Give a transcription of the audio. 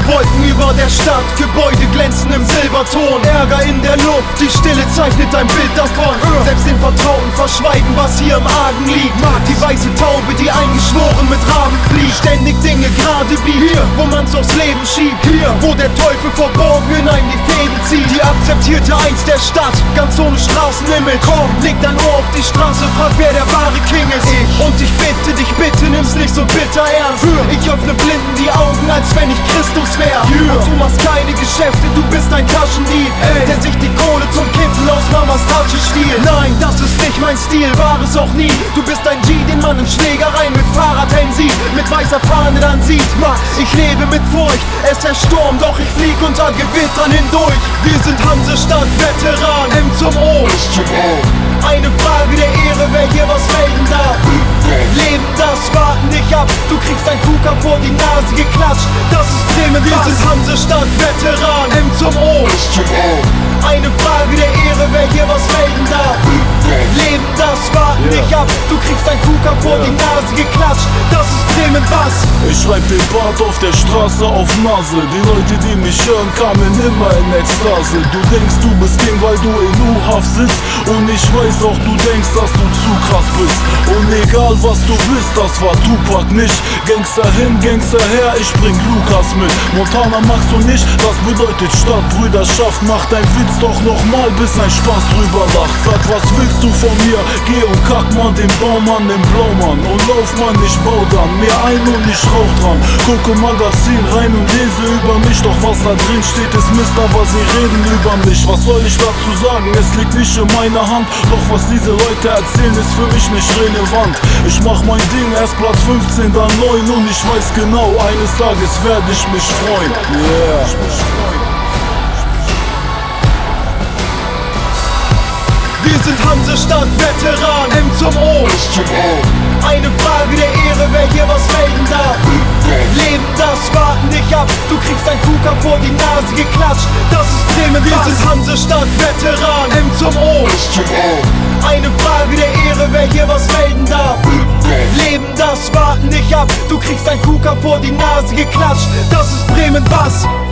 Wolken über der Stadt, Gebäude glänzen im Silberton. Ärger in der Luft, die Stille zeichnet ein Bild davon. Selbst den Vertrauten verschweigen, was hier im Argen liegt. Die weiße Taube, die eingeschworen mit Raben fliegt. Ständig Dinge gerade biegt, hier, wo man's aufs Leben schiebt. Hier, wo der Teufel verborgen in einem die Fäden zieht. Die akzeptierte Eins der Stadt, ganz ohne Straßenlimit. Komm, leg dein Ohr auf die Straße, frag wer der wahre King ist. Und ich bitte dich, bitte nimm's nicht so bitter ernst. Ich öffne Blinden die Augen, als wenn ich Christus wär. Und du machst keine Geschäfte, du bist ein Taschendieb, der sich die Kohle zum Kiffen aus Mamas Tasche stiehlt. Nein, das ist nicht mein Stil, war es auch nie. Du bist ein G, den man in Schlägereien mit Fahrradhelm sieht, mit weißer Fahne dann sieht. Ich lebe mit Furcht, es herrscht Sturm, doch ich flieg unter Gewittern hindurch. Wir sind Hansestadt-Veteran, M zum O. Eine Frage der Ehre, wer hier was melden darf. Leben, das warten dich ab. Du kriegst ein KUKA vor die Nase geklatscht. Das ist Bremen, wir sind Hansestadt-Veteran, M zum O. Eine Frage der Ehre, wer hier was melden darf. Leben, das warten dich ab. Du kriegst ein KUKA vor die Nase geklatscht. Das ist Bremen, was? Ich schreib den Bart auf der Straße auf Nase. Die Leute, die mich hören, kamen immer in Ekstase. Du denkst, du bist King, weil du in U-Haft sitzt. Und ich weiß auch, du denkst, dass du zu krass bist. Und egal was du bist, das war Tupac nicht. Gangster hin, Gangster her, ich bring Lukas mit. Montana magst du nicht, das bedeutet Stadtbrüderschaft. Mach dein Witz doch nochmal, bis ein Spaß drüber lacht. Sag, was willst du von mir? Geh und kack mal den Baumann, den Blaumann. Und lauf mal, ich bau dann mir ein und ich rauch dran. Gucke Magazin rein und lese über mich. Doch was da drin steht ist Mist, aber sie reden über mich. Was soll ich dazu sagen? Es liegt nicht in meiner Hand. Doch was diese Leute erzählen ist für mich nicht relevant. Ich mach mein Ding, erst Platz 15, dann 9. Und ich weiß genau, eines Tages werde ich mich freuen. Wir sind Hansestadt-Veteran, M zum O. Eine Frage der Ehre, wer hier was melden darf. Leben, das warten dich ab. Du kriegst ein KUKA vor die Nase geklatscht. Das ist Bremen, wir sind Hansestadt-Veteran, M zum O. Eine Frage der Ehre, wer hier was melden darf. Leben, das warten dich ab. Du kriegst ein KUKA vor die Nase geklatscht. Das ist Bremen, was?